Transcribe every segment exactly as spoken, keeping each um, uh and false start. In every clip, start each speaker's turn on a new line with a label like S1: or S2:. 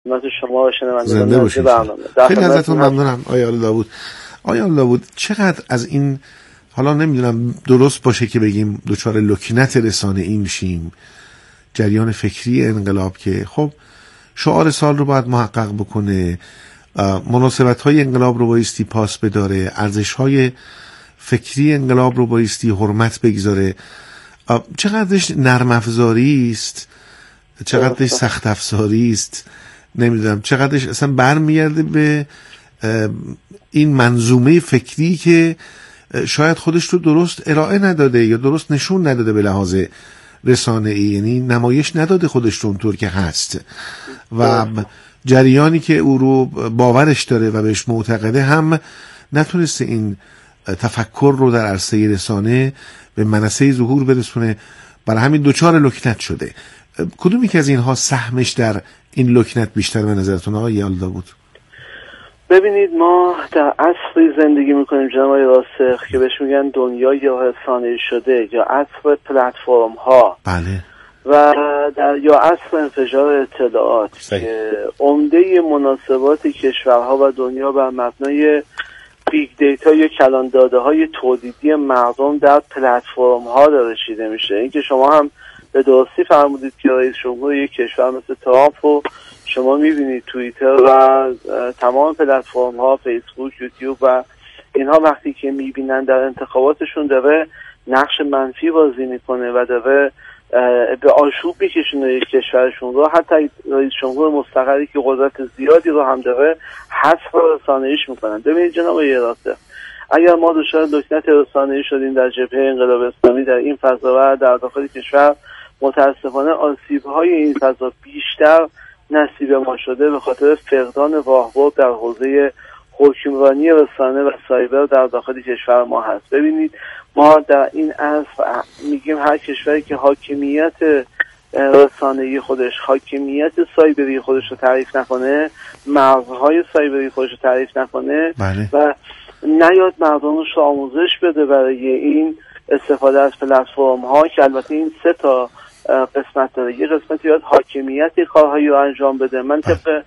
S1: خدمت شما و شنوندگان
S2: زنده باشید. خیلی ازتون ممنونم آقای آل داوود. آقای آل داوود، چقدر از این، حالا نمیدونم درست باشه که بگیم دوچار لکنت رسانه ای میشیم، جریان فکری انقلاب که خب شعار سال رو باید محقق بکنه، مناسبت های انقلاب رو بایستی پاس بداره، ارزش های فکری انقلاب رو بایستی حرمت بگذاره، چقدرش نرم افزاری است، چقدرش سخت افزاری است، نمیدونم چقدرش اصلا برمیگرده به این منظومه فکری که شاید خودش رو درست ارائه نداده یا درست نشون نداده به لحاظ رسانه ای، یعنی نمایش نداده خودش رو اونطور که هست و جریانی که او رو باورش داره و بهش معتقده هم نتونسته این تفکر رو در عرصه رسانه به منصه ظهور برسونه، برای همین دوچار لکنت شده. کدومی که از اینها سهمش در این لکنت بیشتر به نظرتون آقای آل داوود؟
S1: ببینید، ما در عصری زندگی میکنیم جناب آقای راسخ که بهش میگن دنیای رسانه‌ای شده یا عصر پلتفرم ها.
S2: بله.
S1: و در یا عصر انفجار اطلاعات
S2: صحیح.
S1: که عمده مناسبات کشورها و دنیا بر مبنای بیگ دیتا یا کلان داده های تولیدی مردم در پلتفرم ها داره چیده میشه. این که شما هم به درستی فرمودید که رئیس جمهور یک کشور مثل ترامپ رو شما میبینید توییتر و تمام پلتفرم ها، فیسبوک، یوتیوب و اینها وقتی که میبینن در انتخاباتشون داره نقش منفی بازی میکنه و داره به آشوب میکشونه یک کشورشون رو، حتی رئیس جمهور مستقلی که قدرت زیادی رو هم داره حذف رسانه‌ایش میکنن. ببینید جناب آقای راسخ، اگر ما دچار لکنت رسانه‌ای شدیم در جبهه انقلاب اسلامی در این فضا و در داخل کشور، متاسفانه آسیب‌های این فضا بیشتر نصیب ما شده به خاطر فقدان راهبرد در حوزه حکمرانی رسانه و سایبر در داخل کشور ما هست. ببینید، ما در این عصر میگیم هر کشوری که حاکمیت رسانه‌ای خودش، حاکمیت سایبری خودش رو تعریف نکنه، مرزهای سایبری خودش رو تعریف نکنه
S2: بله.
S1: و نیاد مردمش رو آموزش بده برای این استفاده از پلتفرم ها که البته این سه تا قسمت داره. یه قسمتی باید حاکمیت کارهایی رو انجام بده. من طبق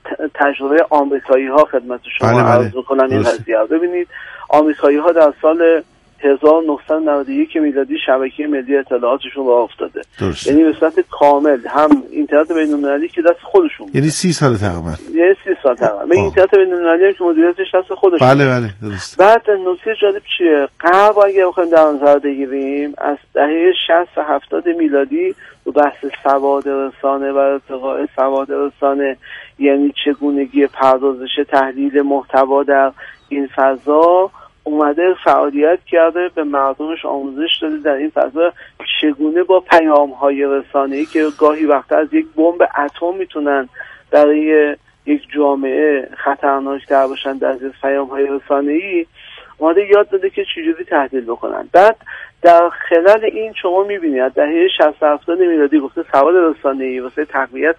S1: تجربه آمریکایی ها خدمت شما
S2: بله بله.
S1: عرض می‌کنم این قضیه. ببینید، آمریکایی ها در سال هزار و نهصد و نود و یک میلادی شبکه ملی اطلاعاتشون راه افتاده، یعنی به صورت کامل هم اینترنت بین‌المللی که دست خودشون،
S2: یعنی سی سال تقریبا،
S1: یعنی سی سال تقریبا به اینترنت بین‌المللی که مدیریتش دست خودشون.
S2: بله بله درست.
S1: بعد نکته جالب چیه؟ غرب اگه بخوایم در نظر بگیریم از دهه شصت و هفتاد میلادی رو بحث سواد رسانه و ارتقاء سواد رسانه، یعنی چگونگی پردازش تحلیل محتوا در این فضا، اومده فعالیت کرده، به مردمش آموزش داده در این فضا چگونه با پیام‌های رسانه‌ای که گاهی وقتا از یک بمب اتم میتونن برای یک جامعه خطرناک‌تر باشن در از پیام‌های رسانه‌ای، اومده یاد داده که چجوری تحلیل بکنن. بعد در خلال این شما می‌بینید دهه شصت هفتاد میلادی گفته سواد رسانه‌ای واسه تقویت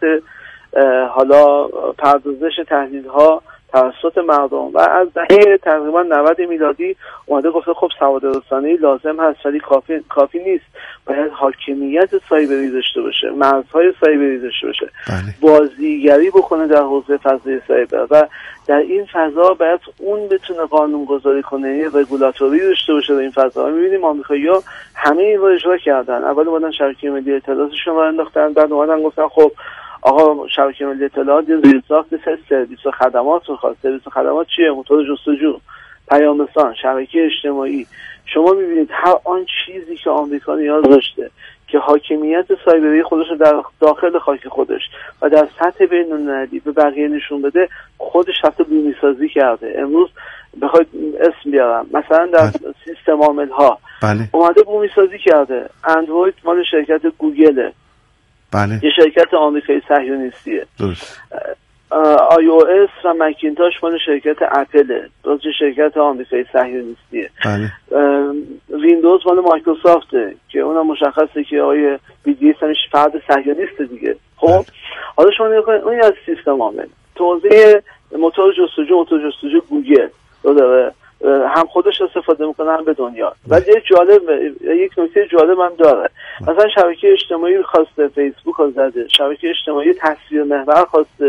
S1: حالا پردازش تحلیل‌ها توسط مردم، و از دهه تقریبا نود میلادی اومده گفته خب سواد رسانه‌ای لازم هست ولی کافی کافی نیست، باید حاکمیت سایبری داشته باشه، مرزهای سایبری داشته باشه،
S2: بله.
S1: بازیگری بکنه در حوزه فضای سایبر و در این فضا باید اون بتونه قانون گذاری کنه، یه رگولاتوری داشته باشه در این فضا. می‌بینیم آمریکایی‌ها همه این رو اجرا کردن. اول اومدن شبکه ملی اطلاعاتشون رو انداختن، بعد اومدن گفتن خب آقا شبکه ملی اطلاعات یه زیرساخت سرویس و خدمات رو خواست. سرویس و خدمات چیه؟ موتور جستجو، پیام‌رسان، شبکه اجتماعی. شما می‌بینید هر آن چیزی که آمریکا نیاز داشته که حاکمیت سایبری خودش رو در داخل خاک خودش و در سطح بین‌المللی به بقیه نشون بده، خودش حتی بومی‌سازی کرده. امروز بخواید اسم بیارم، مثلا در سیستم عامل‌ها
S2: بله.
S1: اومده بومی‌سازی کرده. اندروید مال شرکت گوگله،
S2: بله.
S1: یه شرکت آمریکایی صهیونیستیه.
S2: درست.
S1: آی او اس و مکینتاش مال شرکت اپله، باز یه شرکت آمریکایی صهیونیستیه.
S2: بله.
S1: ویندوز مال مایکروسافته که اونم مشخصه که آقای بیل گیتس همش فرد صهیونیست دیگه. خب حالا شما نگاه کنید اون از سیستم عامل، توزیع موتور جستجو، موتور جستجو گوگل رو داره، هم خودش استفاده میکنه هم به دنیا. ولی یک جالب یک نکته جالب هم داره، مثلا شبکه اجتماعی خواسته فیسبوک رو زده، شبکه اجتماعی تصویر محور خواسته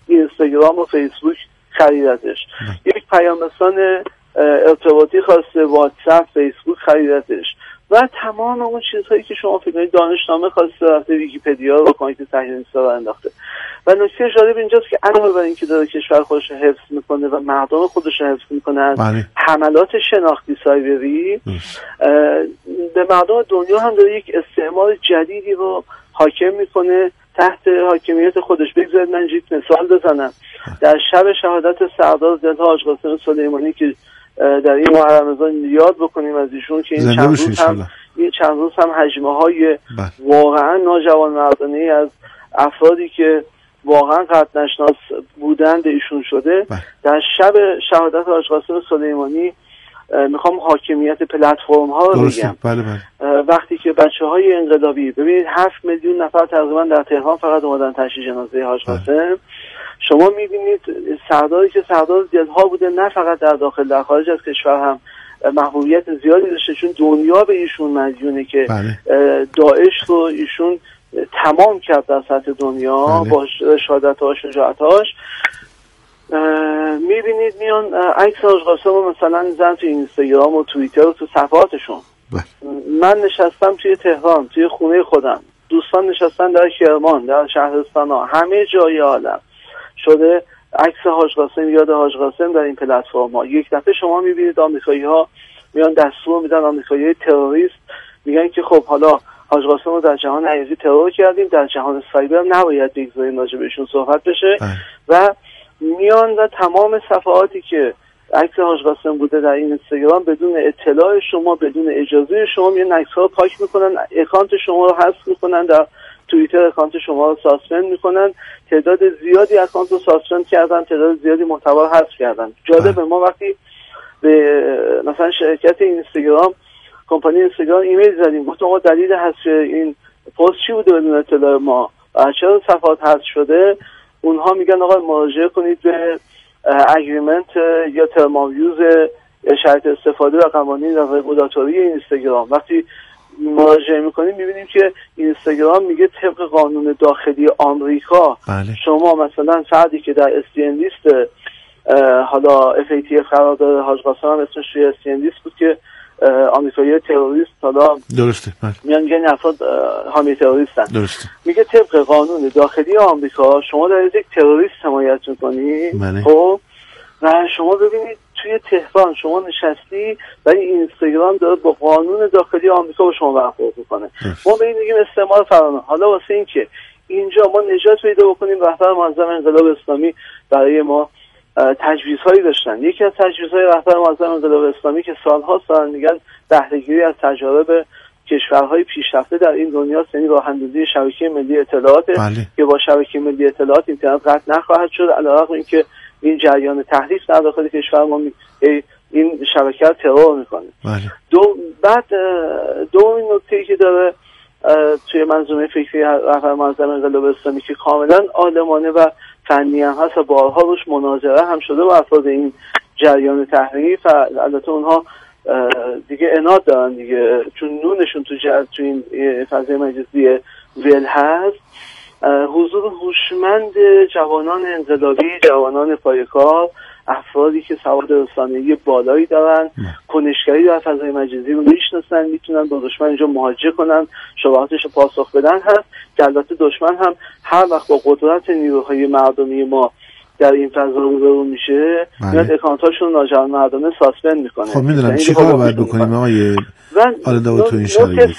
S1: اینستاگرام و فیسبوک خریدتش. یک پیام رسان ارتباطی خواسته، واتساپ، فیسبوک خریدتش و تمام اون چیزهایی که شما فکر کنید، دانشنامه خواسته رفته ویکی‌پدیا رو با که تحلیل اینستا رو انداخته. و نکته جالب اینجاست که علاوه بر اینکه داره کشور خودش رو حفظ میکنه و مردم خودش رو حفظ میکنه از بله. حملات شناختی سایبری، به مردم دنیا هم داره یک استعمار جدیدی رو حاکم میکنه تحت حاکمیت خودش. بگذارید من یک مثال بزنم. در شب شهادت سردار دلها حاج قاسم سلیمانی که در این ماه رمضان یاد بکنیم از ایشون که این چند روز هم این چند روز هم حجمه های واقعا ناجوان مردانه از افرادی که واقعا قطع نشناس بودند ایشون شده. بله. در شب شهادت حاج قاسم سلیمانی میخوام حاکمیت پلتفرم ها رو بگم.
S2: بله بله.
S1: وقتی که بچه های انقلابی، ببینید هفت میلیون نفر تقریبا در تهران فقط اومدن تشییع جنازه حاج قاسم، شما میبینید سرداری که سردار دلها بوده نه فقط در داخل، در خارج از کشور هم محبوبیت زیادی داشته، چون دنیا به ایشون مدیونه که بله. داعش رو ایشون تمام کرد در سطح دنیا بله. با شهادت‌هاش و شجاعت‌هاش. میبینید میان عکس حاج قاسم رو مثلا میزنن تو اینستاگرام و توییتر و تو صفحاتشون. بله. من نشستم توی تهران توی خونه خودم، دوستان نشستن در کرمان، در شهرستان ها، همه جای عالم شده عکس حاج قاسم، یاد حاج قاسم در این پلتفرم ها. یک دفعه شما میبینید آمریکایی ها میان دستور میدن، آمریکایی تروریست میگن که خب حالا حاج قاسم رو در جهان عیازی ترور کردیم، در جهان سایبر نباید بگذاریم راجع بهشون صحبت بشه. اه. و میان و تمام صفحاتی که عکس حاج قاسم بوده در این اینستاگرام بدون اطلاع شما، بدون اجازه شما، میان عکس‌ها رو پاک میکنن، اکانت شما رو حذف میکنن، در توییتر اکانت شما رو ساسپند میکنن. تعداد زیادی اکانت رو ساسپند کردن، تعداد زیادی محتوا رو حذف کردن. جالبه ما وقتی به مثلا شرکت اینستاگرام، کمپانی اینستاگرام ایمیل زدیم گفتم آقا دلیل حذف این پست چی بوده بدون اطلاع ما، چرا صفحات حذف شده، اونها میگن آقا مراجعه کنید به اگریمنت یا ترماویوز شرط استفاده و قوانین رگولاتوری اینستاگرام. وقتی مراجعه میکنیم میبینیم که اینستاگرام میگه طبق قانون داخلی آمریکا بله. شما مثلا فردی که در اس دی ان لیست حالا اف ای تی اف قرار داره، حاج قاسم هم اسمش توی اس دی ان لیست بود که آمریکایی تروریست، حالا
S2: درسته بله.
S1: میان میگن افراد حامی تروریستن.
S2: درسته.
S1: میگه طبق قانون داخلی آمریکا شما در یک تروریست حمایت میکنی. بله. خب و شما ببینید توی تهران شما نشستی ولی اینستاگرام داره با قانون داخلی آمریکا با شما برخورد میکنه. ما به این میگیم استعمار فرانه. حالا واسه این که اینجا ما نجات پیدا بکنیم، رهبر معظم انقلاب اسلامی برای ما تجویزهایی داشتن. یکی از تجویزهای رهبر معظم انقلاب اسلامی که سالها سال میگن بهره‌گیری از تجارب کشورهای پیشرفته در این دنیا، یعنی راه اندازی شبکه ملی اطلاعات بله. که با شبکه ملی اطلاعات اینترنت قطع نخواهد شد، علیرغم اینکه این جریان تحریف در داخل کشور ما این شبکه رو ترور میکنه. بله. دو بعد دومین نکته‌ای که داره توی منظومه فکری رهبر معظم انقلاب اسلامی که کاملا عالمانه و فنی هم هست و بارها روش مناظره هم شده با افراد این جریان تحریف، البته اونها دیگه عناد دارن دیگه، چون نونشون تو جر تو این فضای مجازی ول هست. حضور هوشمند جوانان انقلابی، جوانان پایه‌کار، افرادی که سواد رسانه‌ای بالایی دارن، کنشگری در فضای مجازی رو میشناسن، میتونن با دشمن اینجا مواجهه کنن، شبهاتش رو پاسخ بدن هست که البته دشمن هم هر وقت با قدرت نیروهای مردمی ما در این فضا روبرو میشه میاد اکانتاشون ناجوان مردانه ساسپند میکنه.
S2: خب میدونم چی کار باید بکنیم آقای آل داوود تو این شرایط؟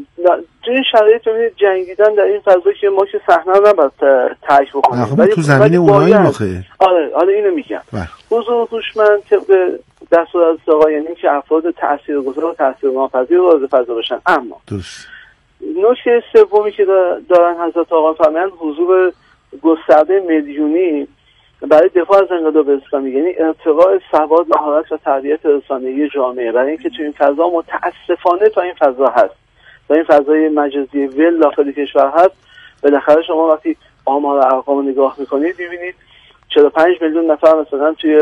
S1: تو این شرایط ببینید جنگیدن در این فضا که ما که صحنه رو نباید ترک بکنیم،
S2: خب تو زمین اونایی مخه.
S1: آره آره اینو میگم. حضور هوشمند طبق دستور از آقا، یعنی که افراد تاثیرگذار و تاثیرناپذیر وارد فضا بشن. اما
S2: درست
S1: نکته سومی که دارن حضرت آقا فرمایند حضور گسترده میلیونی برای دفاع از انقلاب اسلامی، یعنی ارتقاء سواد، مهارت و تربیت رسانه‌ای جامعه، برای اینکه تو این فضا متاسفانه تا این فضا هست، تا این فضای مجازی ول داخل کشور هست. بالاخره شما وقتی آمار و ارقام نگاه میکنید میبینید چهل و پنج میلیون نفر مثلا توی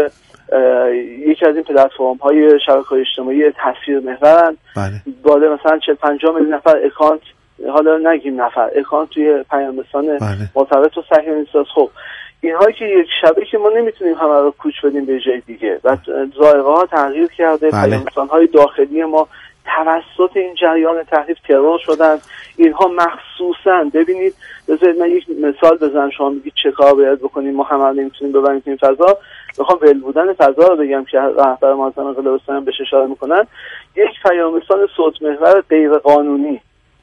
S1: یکی از این پلتفرم های شبکه‌های اجتماعی تصویر محورن. بله. بالا مثلا چهل پنجاه میلیون نفر اکانت، حالا نگیم نفر، اکانت توی پیام رسان مرتبط و صحیح نیست. خب اینهایی که یک شبه که ما نمیتونیم همه رو کوچ بدیم به جای دیگه و ذائقه ها تغییر کرده، پیام‌رسان های داخلی ما توسط این جریان تحریف ترور شدن. اینها مخصوصا ببینید، بذارید من یک مثال بزنم، شما میگید چه کار باید بکنیم، ما همه نمیتونیم ببریم این فضا. میخوام ول بودن فضا رو بگم که رهبر معظم انقلاب اسلامی بهش اشاره میکنن. یک پیام‌رسان صوت محور غیر قانونی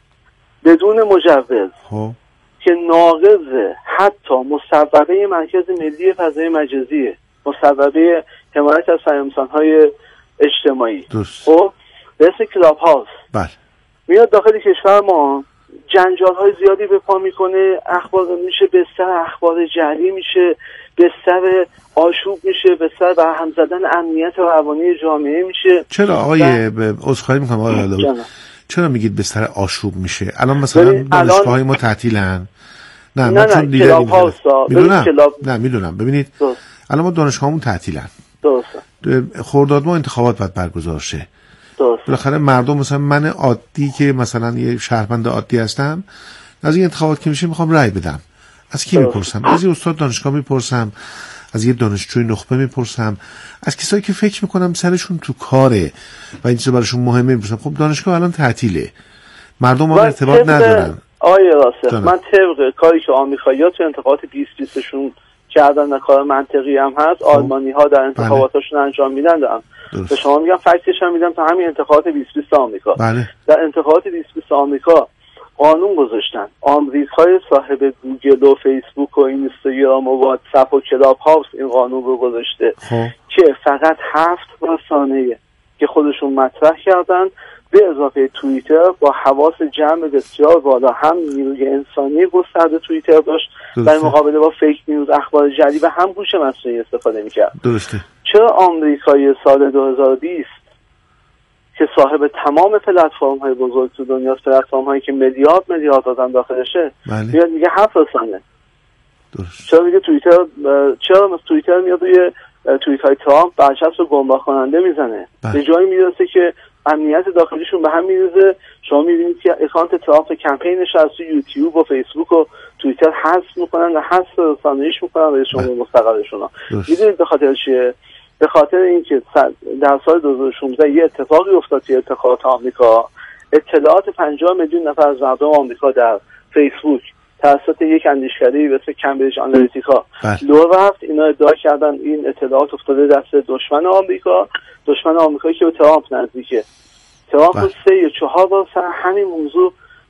S1: بدون مجوز که ناقض حتی مصوبه مرکز ملی فضای مجازیه، مصوبه حمایت از پیام‌رسان‌های اجتماعی، خب به اسم کلاب هاوس،
S2: بله،
S1: میاد داخل کشور ما جنجال های زیادی به پا میکنه، اخبار میشه بستر اخبار جعلی میشه، بستر آشوب میشه، بستر به هم زدن امنیت و روانی جامعه میشه.
S2: چرا آقای ب... عذرخواهی میکنم آقای علوی، چرا میگید بستر آشوب میشه؟ الان مثلا دانشگاه‌های ما تعطیلن. نه
S1: نه
S2: نه
S1: کلاب هاوس
S2: میدونم کلاب... نه میدونم ببینید دوست. الان ما دانشگاهمون تعطیلن، درسته، خرداد ما انتخابات باید برگزار شه، بالاخره مردم مثلا من عادی که مثلا یه شهروند عادی هستم، از این انتخابات که میشه میخوام رأی بدم، از کی میپرسم؟ از یه استاد دانشگاه میپرسم، از یه دانشجوی نخبه میپرسم، از کسایی که فکر میکنم سرشون تو کاره و این چیزا براشون مهمه میپرسم. خب دانشگاه الان تعطیله، مردم با ارتباط ندارن.
S1: آیه راسته من طبق کاری که آمریکایی‌ها تو انتخابات بیست بیست شون کردن و کار منطقی هم هست، آلمانی‌ها در انتخاباتشون انجام میدن دارن. به شما میگم فکتش هم میدم تا همین انتخابات بیست بیست آمریکا.
S2: بله.
S1: در انتخابات بیست بیست آمریکا قانون گذاشتن آمریکای صاحب گوگل و فیسبوک و اینستاگرام و واتساپ و کلاب هاوس این قانون رو گذاشته
S2: خواه.
S1: که فقط هفت رسانه که خودشون مطرح کردن به اضافه توییتر با حواس جمع بسیار بالا، هم نیروی انسانی گسترده توییتر داشت در مقابله با فیک نیوز، اخبار جعلی، و هم هوش مصنوعی استفاده میکرد.
S2: درسته.
S1: چرا آمریکای سال دو هزار و بیست که صاحب تمام پلتفرم های بزرگ تو دنیاست، پلتفرم هایی که میلیارد میلیارد آدم داخلشه، میاد میگه هفت رسانه؟
S2: درست.
S1: چرا میگه توییتر، چرا مثل توییتر میاد روی توییت های ترامپ برچسب رو گمراه کننده میزنه؟ به جایی میرسه که امنیت داخلیشون به هم میریزه. شما میبینید که اکانت ترامپ کمپینش از تو یوتیوب و فیسبوک و توییتر حذف میکنن و حذف رسانه‌ایش میکنن به شما مستقلشون. میدونید به خاطر چیه؟ به خاطر اینکه در سال دو هزار و شانزده یه اتفاقی افتاد توی انتخابات آمریکا. اطلاعات پنجاه میلیون نفر از مردم آمریکا در فیسبوک توسط یک اندیشکده به اسم کمبریج آنالیتیکا لو رفت. اینا ادعا کردن این اطلاعات افتاده دست دشمن آمریکا، دشمن آمریکایی که به ترامپ نزدیکه. ترامپ رو سه یا چهار بار سر همین موضوع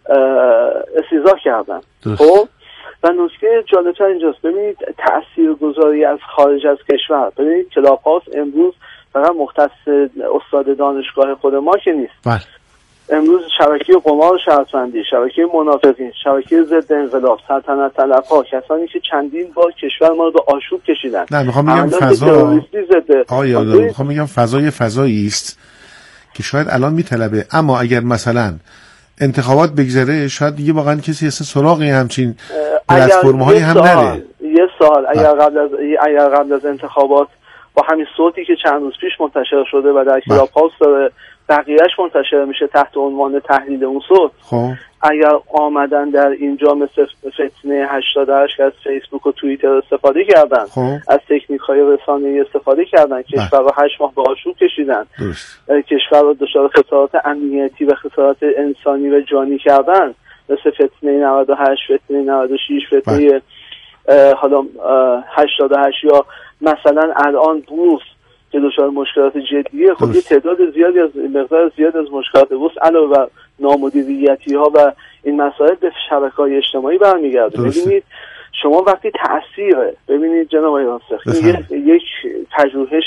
S1: استیضاح کردن. خب و نکته جالبتر اینجاست، ببینید تاثیرگذاری از خارج از کشور. ببینید کلاب هاوس امروز فقط مختص استاد دانشگاه خود ما که نیست.
S2: بله.
S1: امروز شبکه قمار و شرطبندی، شبکه منافقین، شبکه ضد انقلاب، سلطنت طلبها، کسانی که چندین بار کشور ما رو به آشوب کشیدن.
S2: نه میخوام بگم فضا آیا میخوام بگم فضای فضایی است که شاید الان میطلبه، اما اگر مثلا انتخابات بگذره شاید دیگه واقعا کسی اصلا سراغی همچین پلتفرم‌هایی هم نره.
S1: یه سال اگر قبل از اگر قبل از انتخابات با همین صوتی که چند روز پیش منتشر شده و در کلاب هاوس داره بقیهش منتشر میشه تحت عنوان تحلیل اون صوت،
S2: خب
S1: اگر آمدن در اینجا مثل فتنه هشتاد و هشت که از فیسبوک و توییتر استفاده کردن،
S2: خوب.
S1: از تکنیک های رسانه‌ای استفاده کردن، کشور رو هشت ماه به آشوب کشیدن، کشور رو دچار خسارات امنیتی و خسارات انسانی و جانی کردن، مثل فتنه نود و هشت، فتنه نود و شش، فتنه حالا هشتاد و هشت، یا مثلا الان بورس که دچار مشکلات جدیه. خب یه تعداد زیادی از مقدار زیاد از مشکلات بورس علاوه بر نامدیریتی ها و این مسائل به شبکه‌های اجتماعی برمیگرده. ببینید شما وقتی تأثیره، ببینید جناب آقای راسخ، این یک پژوهش،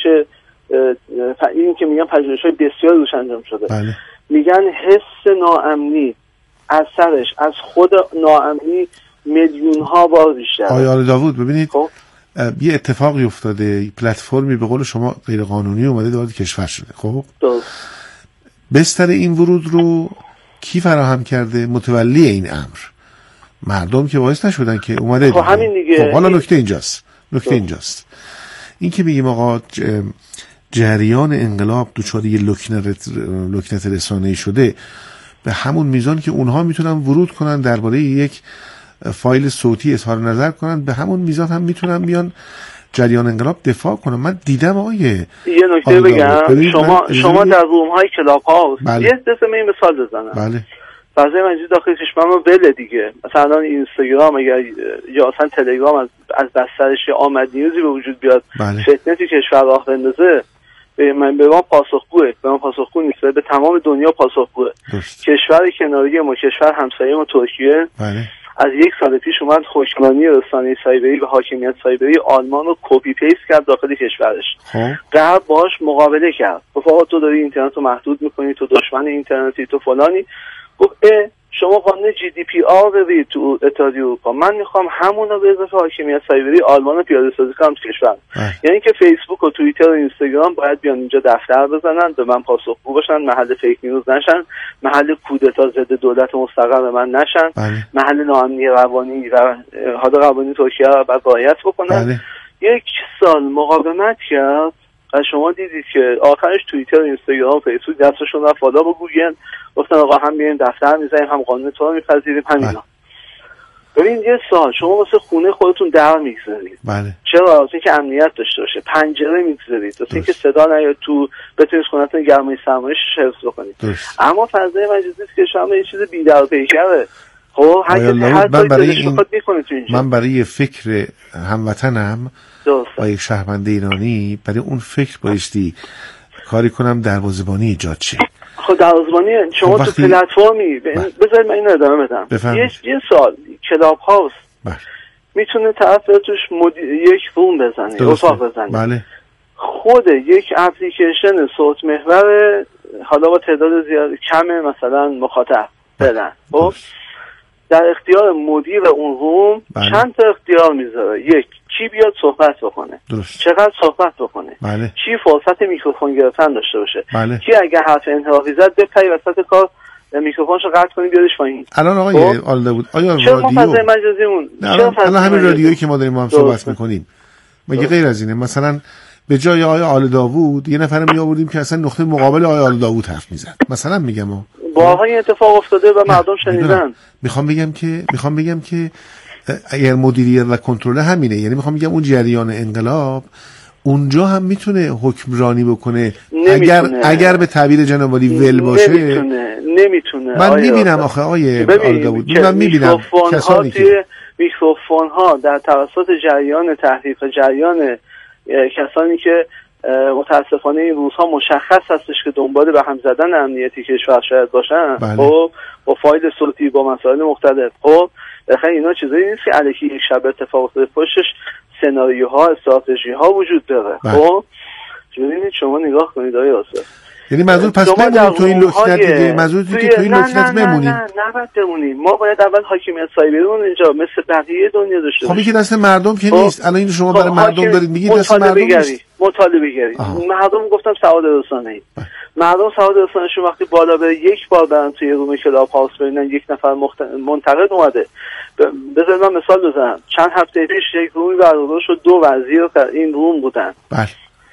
S1: این که میگن پژوهش‌های بسیار روش انجام شده.
S2: بله.
S1: میگن حس ناامنی اثرش از خود ناامنی میلیون ها بار بیشتر.
S2: آقای آل داوود ببینید
S1: خب؟
S2: یه اتفاقی افتاده، پلتفرمی به قول شما غیر قانونی اومده وارد کشور شده. خب بستر این ورود رو کی فراهم کرده؟ متولی این امر مردم که باعث نشدن که اومده.
S1: خب همین دیگه.
S2: خب حالا نکته اینجاست نکته اینجاست این که میگیم آقا جریان انقلاب دوچار یه لکنت لکنت رسانه‌ای شده به همون میزان که اونها میتونن ورود کنن درباره یک فایل صوتی اظهار نظر کنن، به همون میزان هم میتونن بیان جریان انقلاب دفاع کنن. من دیدم آقای
S1: یه نکته بگم، شما شما در روم های کلاب هاوس
S2: بله.
S1: یه دسته می مثال بزنم.
S2: بله.
S1: فضای مجازی داخل کشور ما ول دیگه، مثلا اینستاگرام اگر یا اصلا تلگرام از از بسترش آمد نیوزی به وجود بیاد،
S2: بله.
S1: فتنه تو کشور راه بندازه، من به ما پاسخگوه، به ما پاسخگو نیست، به تمام دنیا پاسخگوه. کشور کناری ما، کشور همسایه ما ترکیه،
S2: بله.
S1: از یک سال پیش اومد حکمرانی رسانه سایبری و حاکمیت سایبری آلمان رو کپی پیست کرد داخل کشورش. غرب باهاش مقابله کرد، گفت آقا تو داری اینترنت رو محدود میکنی، تو دشمن اینترنتی، تو فلانی. گفت شما قانون جی دی پی آر بدید تو اتحادیه اروپا، من میخوام همون رو به اضافه حاکمیت سایبری آلمان رو پیاده سازی کنم تو کشور. یعنی که فیسبوک و توییتر و اینستاگرام باید بیان اینجا دفتر بزنن، به من پاسخگو باشن، محل فیک نیوز نشن، محل کودتا ضد دولت مستقر من نشن، بله. محل ناامنی روانی و حالا روانی ترکیه رو باید رعایت بکنن. بله. یک سال مقاومت کرد و شما دیدید که آخرش توییتر و اینستاگرام و فیسبوک دستشون رفت بالا با گوگل، گفتن آقا هم بیایم دفتر میزنیم، هم قانون تو رو میپذیریم، همینا. ببین یه سال شما واسه خونه خودتون در میگذارید. بله. چرا؟ واسه اینکه امنیت داشته باشه، پنجره میگذارید، واسه اینکه صدا نیاد تو، بتونید خونتون گرمای سرمایه‌اش حفظ بکنید. اما فضای مجازی که شما یه چیز بی‌درپیکره. خب هر هر
S2: من برای این من برای فکر هموطنم با یک شهروند ایرانی، برای اون فکر بایستی کاری کنم دروازه‌بانی ایجاد شه.
S1: خب دروازه‌بانی شما تو پلتفرمی بذارید من اینو ادامه بدم. یه یه سال کلاب هاوس میتونه طرف توش مدی... یک روم بزنه، اتاق بزنه. بله. خود یک اپلیکیشن صوت محور حالا با تعداد زیاد کم مثلا مخاطب بدن. خب در اختیار مدیر اون روم بله. چند تا اختیار میذاره. یک، کی بیاد صحبت بکنه، درست. چقدر صحبت بکنه، بله. کی فرصت میکروفون گرفتن داشته باشه، بله. کی اگه حرف انحرافی زد بپری وسط کار میکروفونشو قطع کنیم بیارش پایین.
S2: الان آقای آلده بود آیا رادیو
S1: فضای مجازیمون
S2: الان, الان همین رادیویی که ما داریم ما هم صحبت میکنیم مگه غیر از اینه؟ مثلا به جای آقای آل داوود یه نفر می آوردیم که اصلا نقطه مقابل آقای آل داوود حرف میزد، مثلا میگم ها
S1: واقعا این اتفاق افتاده و مردم شنیدن.
S2: میخوام بگم که میخوام بگم که اگر مدیریت و کنترل همینه، یعنی میخوام بگم اون جریان انقلاب اونجا هم میتونه حکمرانی بکنه اگر اگر به تعبیر جناب عالی ول باشه.
S1: نمیتونه نمیتونه
S2: من میبینم آخه آقای آل داوود، من میبینم کسانی که
S1: میکروفون ها در توسط جریان تحریف، جریان کسانی که متاسفانه این روزها مشخص هستش که دنبال به هم زدن امنیتی کشور شاید باشن، خب با فایل صوتی با مسائل مختلف، خب بخاطر اینا چیزایی نیست که الکی یک شب اتفاق افتاده، پشتش سناریوها، استراتژی‌ها وجود داره. خب ببینید شما نگاه کنید آقای آصف،
S2: یعنی منظور پس بمونیم تو این لکنت دیگه، منظور دیگه تو این لکنت بمونیم.
S1: نه نه نه بمونیم، ما باید اول حاکمیت سایبریمون اینجا مثل بقیه دنیا داشته
S2: باشیم. خب این دست مردم که نیست. الان این شما برای مردم دارید میگید دست مردم نیست.
S1: مطالبه گری مردم گفتم سواد رسانه‌ای، مردم سواد رسانه‌شون وقتی بالا بره یک بار برن توی روم کلاب هاوس ببینن یک نفر مخت... منتقد اومده. بذارید من مثال بزنم، چند هفته پیش یک رومی برگزار شد، دو وزیر این روم بودن. بله.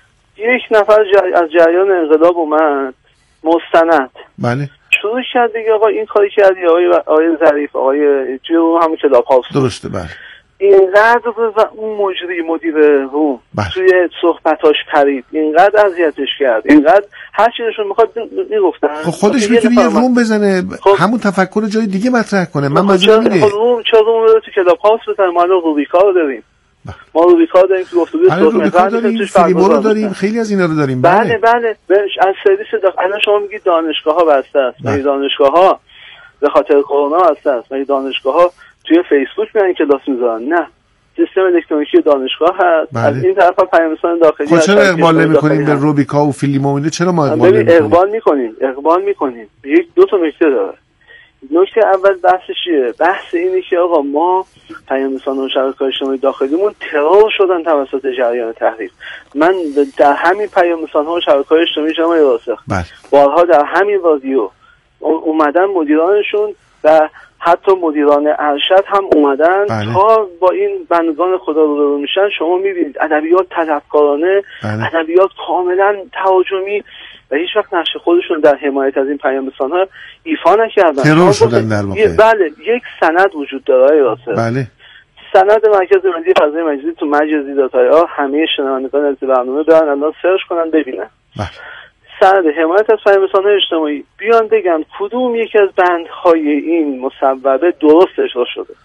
S1: یک نفر جر... از جریان انقلاب اومد مستند. بله. شروع کرد دیگه آقا این کاری کردی آقای آقای ظریف، آقای توی روم همون کلاب هاوس.
S2: درسته. بله.
S1: اینقدر و اون مجری مدیر روم بله. توی صحبتاش پرید، اینقدر اذیتش کرد، اینقدر هر چیزشون میخواد میگفتن.
S2: خب خودش میتونه یه روم بزنه، خب همون تفکر جای دیگه مطرح کنه. من
S1: منظورم اینه. خب روم چه روم رو تو کلاب هاوس بزنه؟ ما الان روبیکا رو داریم. بله. ما روبیکا داریم که گفتگوی صوت محور داریم، فیلیبو رو داریم، خیلی از اینا رو داریم. بله بله, بله. از سرویس داخل الان شما میگید دانشگاه‌ها بسته است. بله. دانشگاه‌ها به خاطر کرونا بسته است. ولی دانشگاه‌ها توی فیسبوک میان کلاس میذارن. نه، سیستم الکترونیکی دانشگاه هست. بله. از این طرف پیام‌رسان داخلی
S2: هست. چرا اقبال نمی‌کنیم به روبیکا و فیلیمو اینو؟ چرا ما اقبال نمی‌کنیم؟
S1: اقبال می‌کنیم اقبال می‌کنیم یک دو تا نکته داره. نکته اول بحثش چیه؟ بحث اینه که آقا ما پیام‌رسان و شبکه‌های اجتماعی داخلیمون ترور شدن توسط جریان تحریف. من در همین پیام‌رسان‌ها و شبکه‌های اجتماعی جمعی راسخ بارها در همین رادیو اومدن مدیرانشون و حتی مدیران ارشد هم اومدن
S2: بله.
S1: تا با این بندگان خدا رو میشن. شما میبینید ادبیات طلبکارانه،
S2: بله.
S1: ادبیات کاملا تهاجمی و هیچ وقت نقش خودشون در حمایت از این پیام رسان‌ها ایفا نکردن.
S2: ترور شدن در واقع.
S1: بله، یک سند وجود داره آقای راسل.
S2: بله.
S1: سند مرکز ملی فضای مجازی تو مجازی داتایا، همه شنوندگان از برنامه برن الان سرچ کنن ببینن.
S2: بله.
S1: سند حمایت از پیام رسان‌های اجتماعی، بیان بگن کدوم یکی از بندهای این مصوبه درست اجرا شده.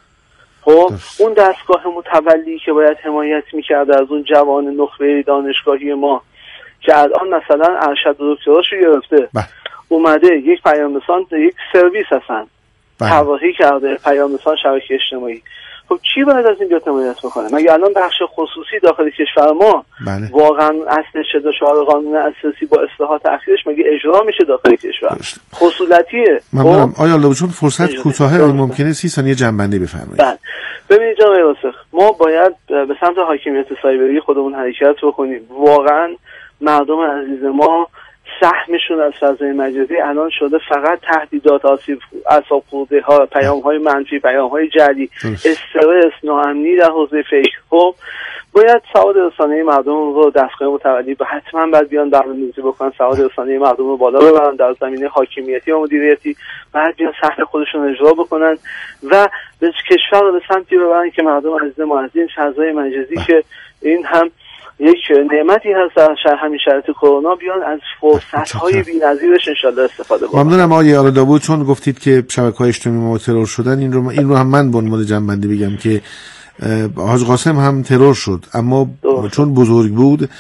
S1: خب اون دستگاه متولی که باید حمایت می‌کرد از اون جوان نخبه دانشگاهی ما که الان مثلا ارشد دکتراشو گرفته،
S2: بله.
S1: اومده یک پیام رسان، یک سرویس هستن طراحی کرده، پیام رسان شبکه اجتماعی. خب چی باید از این بیاد حمایت بکنه؟ مگه الان بخش خصوصی داخل کشور ما
S2: بله.
S1: واقعا اصل شده شعار قانون اساسی با اصلاحات اخیرش مگه اجرا میشه داخل کشور؟ خصولتیه.
S2: ممنونم. آیا الله چون فرصت کوتاهه ممکنه سی ثانیه جنبندی بفرمایید.
S1: بله. ببینید جناب راسخ، ما باید به سمت حاکمیت سایبری خودمون حرکت بکنیم. واقعا مردم عزیز ما سهمشون از فضای مجازی الان شده فقط تهدیدات، آسیب، اعصاب خورده ها، پیام های منفی، پیام های جعلی، استرس، ناامنی در حوزه فکر. خب باید سواد رسانه‌ای مردم رو دستگاه متولی به حتما باید بیان برنامه‌ریزی بکنن، سواد رسانه‌ای مردم رو بالا ببرن در زمینه حاکمیتی و مدیریتی، بعد بیان سهم خودشون اجرا بکنن و به کشور رو به سمتی ببرن که مردم عزیز ما از این فضای مجازی که این هم یک نعمتی هست در همین شرایط کرونا بیان از فرصت‌های بی‌نظیرش انشالله استفاده بکنن.
S2: ممنونم آقای آل داوود. چون گفتید که شبکه‌های اجتماعی ما ترور شدن، این رو این رو هم من به عنوان جنبندی بگم که حاج قاسم هم ترور شد، اما دوست. چون بزرگ بود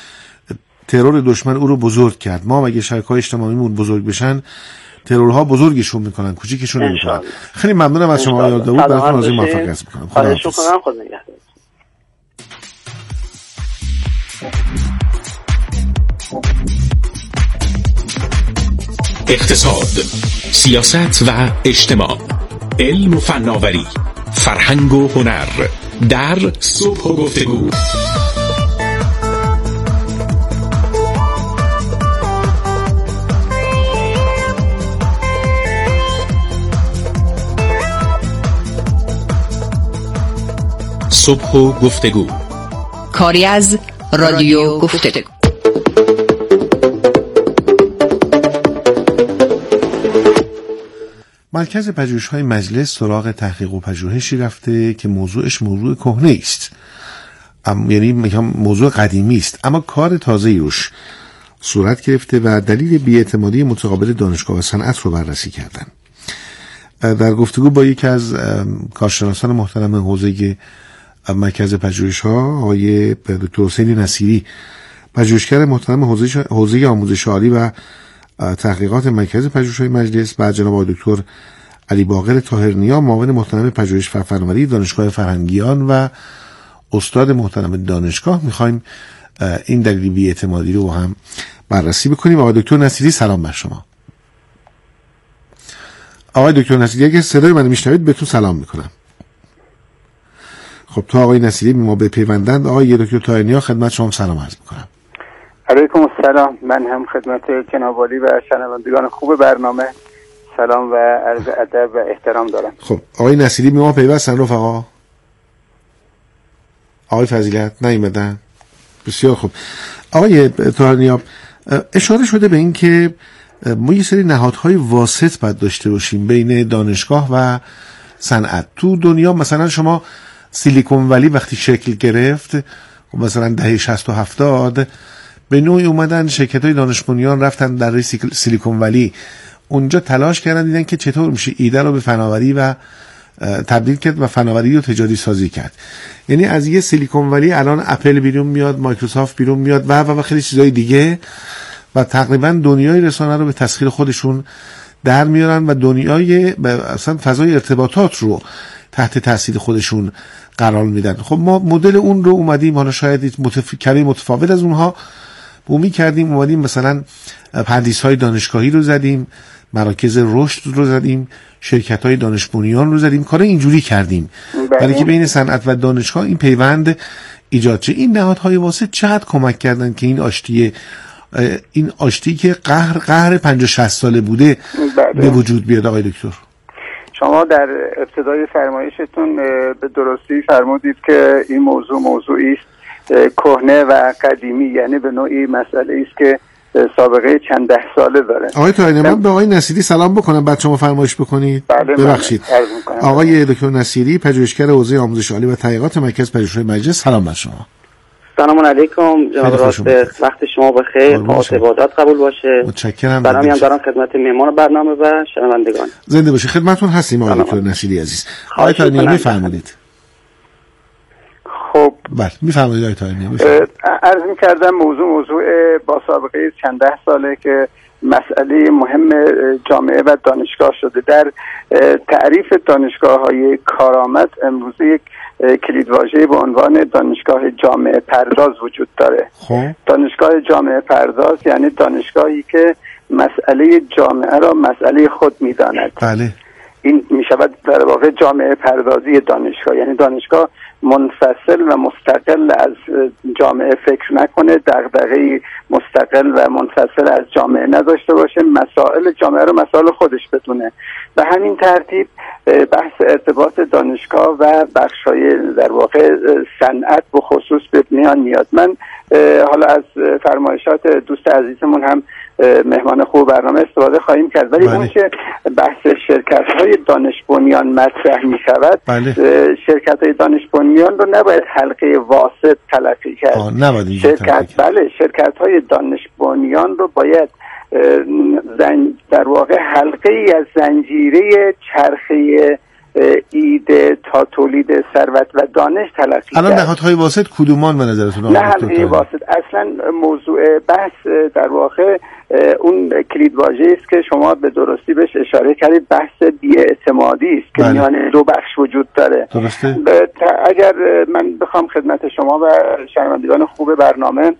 S2: ترور دشمن او رو بزرگ کرد. ما اگه شبکه‌های اجتماعیمون بزرگ بشن ترورها بزرگشون میکنن، کوچیکشون نمیکنن. خیلی ممنونم از شما آقای آل داوود. براتون آرزوی موفقیت میکنم. خدا
S1: حافظ.
S3: اقتصاد، سیاست و اجتماع، علم و فناوری، فرهنگ و هنر در صبح و گفتگو. صبح و گفتگو،
S4: کاری از رادیو گفتگو.
S2: مرکز پژوهش‌های مجلس سراغ تحقیق و پژوهشی رفته که موضوعش موضوع کهنه است، یعنی میگم موضوع قدیمی است، اما کار تازه‌ای روش صورت گرفته و دلیل بی‌اعتمادی متقابل دانشگاه و صنعت رو بررسی کردن. در گفتگو با یکی از کارشناسان محترم حوزه مرکز پژوهش‌ها، آقای دکتر حسین نصیری، پژوهشگر محترم حوزه حوزه آموزش عالی و تحقیقات مرکز پژوهش‌های مجلس، بعد جناب آقای دکتر علی باقر طاهرنیا، معاون محترم پژوهش و فناوری دانشگاه فرهنگیان و استاد محترم دانشگاه، می‌خوایم این دلیل بی‌اعتمادی رو هم بررسی بکنیم. آقای دکتر نصیری سلام بر شما. آقای دکتر نصیری اگه صدای من میشنوید بهتون سلام میکنم. خب تا آقای نصیری ما به پیوندند، آقای دکتر طاهرنیا خدمت شما سلام عرض میکنم.
S5: علیکم السلام. من هم خدمت جناب عالی و شنوندگان خوب برنامه سلام و عرض ادب و احترام دارم.
S2: خب آقای نصیری به ما پیوستن رفقا؟ آقای فضیلت نیومدن؟ بسیار خوب. آقای طاهرنیا، اشاره شده به این که ما یه سری نهادهای واسط باید داشته باشیم بین دانشگاه و صنعت. تو دنیا مثلا شما سیلیکون ولی وقتی شکل گرفت، مثلا دهه شصت و هفتاد، به نوعی اومدن شرکت‌های دانش بنیان رفتن در سیلیکون ولی، اونجا تلاش کردن دیدن که چطور میشه ایده رو به فناوری و تبدیل کرد و فناوری رو تجاری سازی کرد. یعنی از یه سیلیکون ولی الان اپل بیرون میاد، مایکروسافت بیرون میاد و و خیلی چیزای دیگه، و تقریبا دنیای رسانه رو به تسخیر خودشون در میارن و دنیای اصلا فضای ارتباطات رو تحت تاثیر خودشون قرار میدن. خب ما مدل اون رو اومدیم، حالا شاید متف... کمی متفاوت از اونها بومی کردیم، اومدیم مثلا پردیس‌های دانشگاهی رو زدیم، مراکز رشد رو زدیم، شرکت‌های دانش بنیان رو زدیم، کار اینجوری کردیم برای که بین صنعت و دانشگاه این پیوند ایجاد شه. این نهادهای واسط چقدر کمک کردن که این آشتی این آشتی که قهر قهر پنجاه شصت ساله بوده به وجود بیاد آقای دکتر؟
S5: شما در ابتدای فرمایشتون به درستی فرمودید که این موضوع موضوعی است کهنه و قدیمی، یعنی به نوعی مسئله است که سابقه چند ده ساله داره.
S2: آقای طاهری، من به آقای نصیری سلام بکنم بعد شما فرمایش بکنید.
S5: بله
S2: ببخشید. آقای دکتر نصیری، پژوهشگر حوزه آموزش عالی و تحقیقات مرکز پژوهش‌های مجلس، سلام بر شما.
S6: سلام علیکم جناب راست، وقت شما بخیر، خاطر عبادت قبول باشه.
S2: متشکرم.
S6: سلامی هم دارم خدمت مهمان برنامه و شنوندگان.
S2: زنده باشید. خدمتتون هستیم آقای دکتر نصیری عزیز. آقای طاهری میفرمایید.
S5: خب
S2: بله میفرمایید آقای طاهری.
S5: عرض می‌کردم موضوع موضوع با سابقه چند ده ساله که مسئله مهم جامعه و دانشگاه شده. در تعریف دانشگاه‌های کارآمد امروزه یک کلیدواژه به عنوان دانشگاه جامعه پرداز وجود داره.
S2: خب
S5: دانشگاه جامعه پرداز یعنی دانشگاهی که مسئله جامعه را مسئله خود می‌داند.
S2: بله.
S5: این می‌شود در واقع جامعه پردازی دانشگاه، یعنی دانشگاه منفصل و مستقل از جامعه فکر نکنه، دغدغه مستقل و منفصل از جامعه نداشته باشه، مسائل جامعه رو مسائل خودش بدونه. و همین ترتیب بحث ارتباط دانشگاه و بخش‌های در واقع صنعت به خصوص به میان میاد. من حالا از فرمایشات دوست عزیزمون هم مهمان خوب برنامه استفاده خواهیم کرد، ولی اون که بحث شرکت‌های دانش بنیان مطرح می‌شود، شرکت‌های دانش بنیان رو نباید حلقه واسط تلقی کرد. شرکت بله شرکت‌های دانش بنیان رو باید زن... در واقع حلقه ای از زنجیره چرخه ایده تا تولید ثروت و دانش تلقی کرد.
S2: الان نهادهای واسط کدومان به نظرتون؟
S5: نه حلقه واسط اصلا موضوع بحث در واقع اون کلیدواژه‌ای است که شما به درستی بهش اشاره کردید، بحث بی‌اعتمادی است که میان دو بخش وجود داره.
S2: درسته؟
S5: اگر من بخوام خدمت شما و شنوندگان خوب برنامه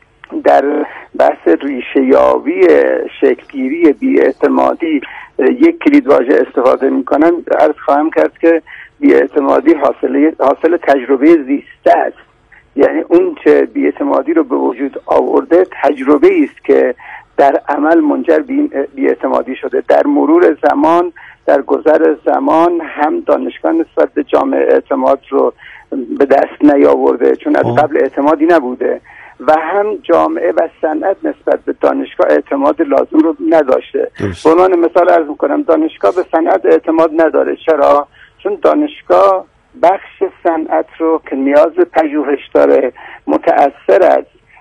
S5: در بحث ریشه‌یابی شکلگیری بی‌اعتمادی یک کلیدواژه استفاده می‌کنم، عرض خواهم کرد که بی‌اعتمادی حاصل حاصل تجربه زیسته است. یعنی اون چه بی‌اعتمادی رو به وجود آورده تجربه است که در عمل منجر به بی‌اعتمادی شده. در مرور زمان، در گذر زمان هم دانشگاه نسبت به جامعه اعتماد رو به دست نیاورده چون از قبل اعتمادی نبوده، و هم جامعه و صنعت نسبت به دانشگاه اعتماد لازم رو نداشته. به عنوان مثال عرض می‌کنم دانشگاه به صنعت اعتماد نداره. چرا؟ چون دانشگاه بخش صنعت رو که نیاز به پژوهش داره متأثر از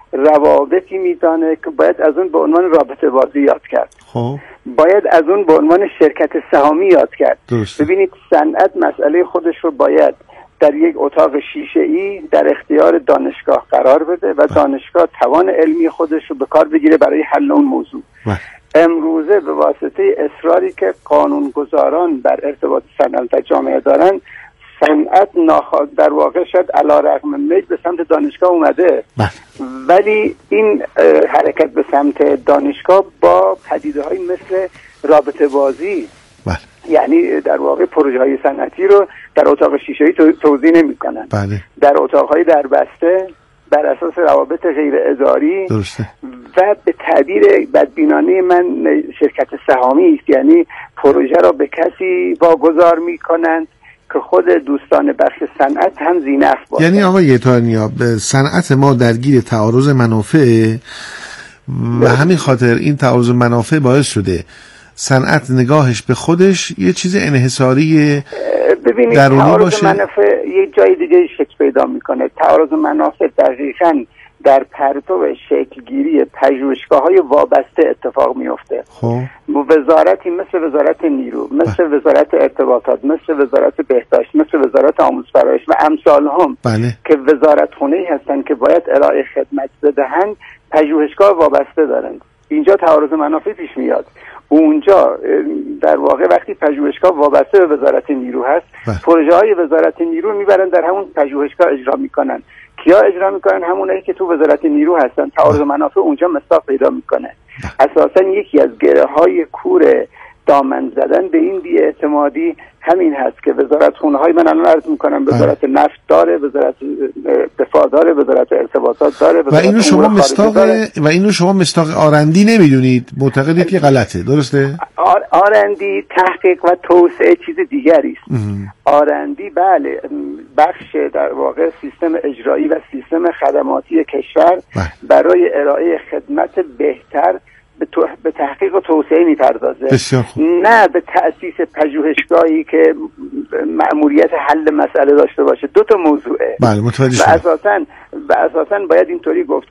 S5: روابطی میدانه که باید از اون به عنوان رابطه بازی یاد کرد.
S2: خب
S5: باید از اون به عنوان شرکت سهامی یاد کرد.
S2: درسته.
S5: ببینید صنعت مسئله خودش رو باید در یک اتاق شیشه‌ای در اختیار دانشگاه قرار بده و دانشگاه توان علمی خودش رو به کار بگیره برای حل اون موضوع.
S2: بله.
S5: امروزه به واسطه اصراری که قانونگذاران بر ارتباط صنعت و جامعه دارن، صنعت ناخواسته در واقع شاید علیرغم میل به سمت دانشگاه اومده،
S2: بله.
S5: ولی این حرکت به سمت دانشگاه با پدیده‌های مثل رابطه بازی،
S2: بله.
S5: یعنی در واقع پروژه های صنعتی رو در اتاق شیشه‌ای توزیع نمی‌کنن.
S2: بله.
S5: در اتاق‌های دربسته بر اساس روابط غیر اداری.
S2: درسته.
S5: و به تعبیر بدبینانه من شرکت سهامی است، یعنی پروژه را به کسی واگذار می‌کنند که خود دوستان بخش صنعت هم ذی‌نفع باشند.
S2: یعنی آقای طاهری، صنعت ما درگیر تعارض منافع و همین خاطر این تعارض منافع باعث شده صنعت نگاهش به خودش یه چیز انحصاری
S5: ببینید تعارض منافع یه جای دیگه شکل پیدا میکنه. تعارض منافع دقیقاً در پرتو شکلگیری پژوهشگاه‌های وابسته اتفاق میفته.
S2: خب
S5: وزارتی مثل وزارت نیرو، مثل وزارت ارتباطات، مثل وزارت بهداشت، مثل وزارت آموزش و پرورش و امثال هم
S2: بله.
S5: که وزارتخونه‌ای هستن که باید ارائه خدمت بدهند، پژوهشگاه وابسته دارند. اینجا تعارض منافع پیش میاد. اونجا در واقع وقتی پژوهشگاه وابسته به وزارت نیرو هست، پروژه های وزارت نیرو میبرن در همون پژوهشگاه اجرا میکنن. کیا اجرا میکنن؟ همونایی که تو وزارت نیرو هستن. تعارض منافع اونجا مصداق پیدا میکنه. اساسا یکی از گره های کور دامن زدن به این بی‌اعتمادی همین هست که وزارت خونه های من الان عرض میکنم وزارت نفت داره، وزارت دفاع داره، وزارت ارتباطات داره،
S2: و اینو شما مستاق و اینو شما مستاق آرندی نمیدونید، معتقدید که غلطه، درسته؟
S5: آر... آرندی تحقیق و توسعه چیز دیگری است. آرندی بله بخش در واقع سیستم اجرایی و سیستم خدماتی کشور بله. برای ارائه خدمت بهتر به, تو... به تحقیق و توسعه میپردازه، نه به تأسیس پژوهشگاهی که مأموریت حل مسئله داشته باشه. دو تا موضوعه.
S2: بله متوجه
S5: شدم. و اساساً و اساساً باید اینطوری گفت